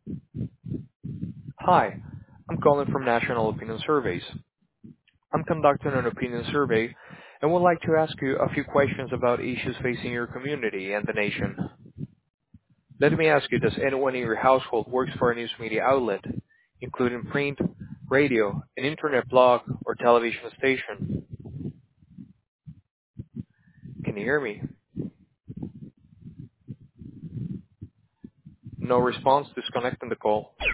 Hi, I'm calling from National Opinion Surveys. I'm conducting an opinion survey and would like to ask you a few questions about issues facing your community and the nation. Let me ask you, does anyone in your household works for a news media outlet, including print, radio, an internet blog, or television station? Can you hear me? No response, disconnecting the call.